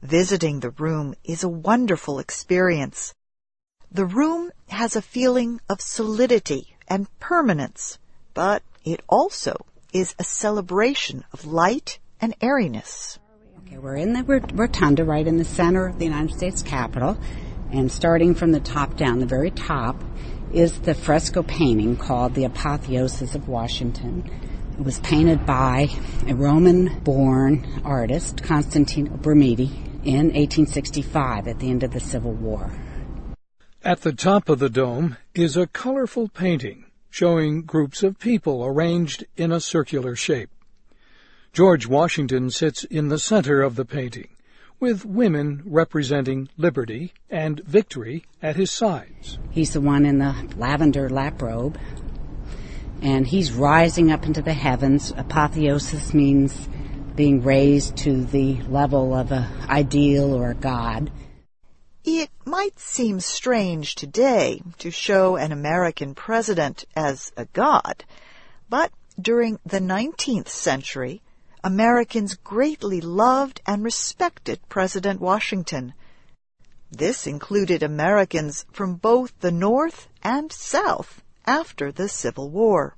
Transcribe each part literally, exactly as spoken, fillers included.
Visiting the room is a wonderful experience. The room has a feeling of solidity and permanence, but it also is a celebration of light and airiness. Okay, we're in the rotunda right in the center of the United States Capitol, and starting from the top down, the very top, is the fresco painting called The Apotheosis of Washington. It was painted by a Roman-born artist, Constantino Brumidi, in eighteen sixty-five at the end of the Civil War. At the top of the dome is a colorful painting showing groups of people arranged in a circular shape. George Washington sits in the center of the painting, with women representing liberty and victory at his sides. He's the one in the lavender lap robe, and he's rising up into the heavens. Apotheosis means being raised to the level of an ideal or a god. It might seem strange today to show an American president as a god, but during the nineteenth century, Americans greatly loved and respected President Washington. This included Americans from both the North and South after the Civil War.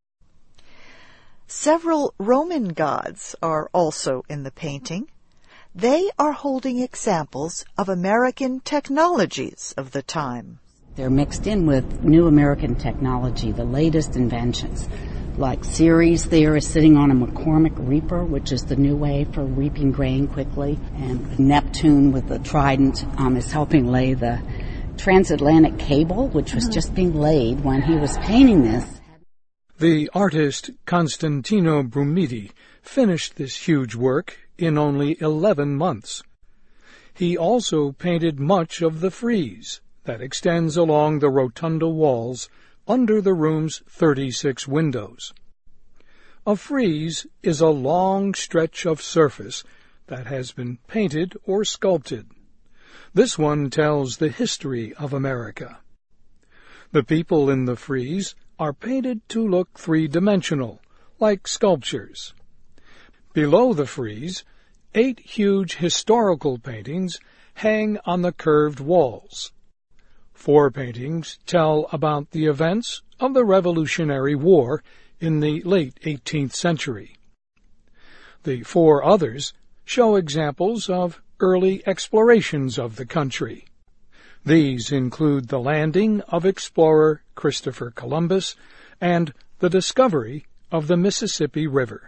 Several Roman gods are also in the painting. They are holding examples of American technologies of the time. They're mixed in with new American technology, the latest inventions. Like Ceres there is sitting on a McCormick reaper, which is the new way for reaping grain quickly. And Neptune with the trident um, is helping lay the transatlantic cable, which was just being laid when he was painting this. The artist Constantino Brumidi finished this huge work in only eleven months. He also painted much of the frieze that extends along the rotunda walls under the room's thirty-six windows. A frieze is a long stretch of surface that has been painted or sculpted. This one tells the history of America. The people in the frieze are painted to look three-dimensional, like sculptures. Below the frieze, eight huge historical paintings hang on the curved walls. Four paintings tell about the events of the Revolutionary War in the late eighteenth century. The four others show examples of early explorations of the country. These include the landing of explorer Christopher Columbus and the discovery of the Mississippi River.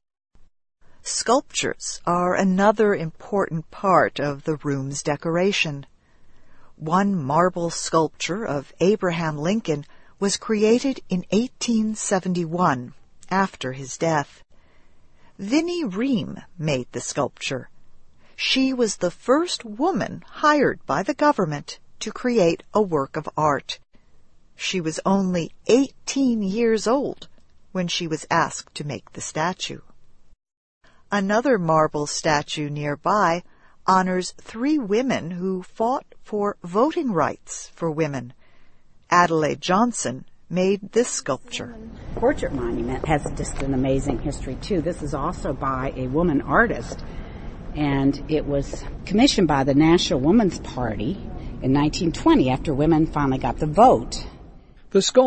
Sculptures are another important part of the room's decoration. One marble sculpture of Abraham Lincoln was created in eighteen seventy-one, after his death. Vinnie Ream made the sculpture. She was the first woman hired by the government to create a work of art. She was only eighteen years old when she was asked to make the statue. Another marble statue nearby honors three women who fought for voting rights for women. Adelaide Johnson made this sculpture. Portrait monument has just an amazing history, too. This is also by a woman artist, and it was commissioned by the National Woman's Party in nineteen twenty after women finally got the vote. The sculpture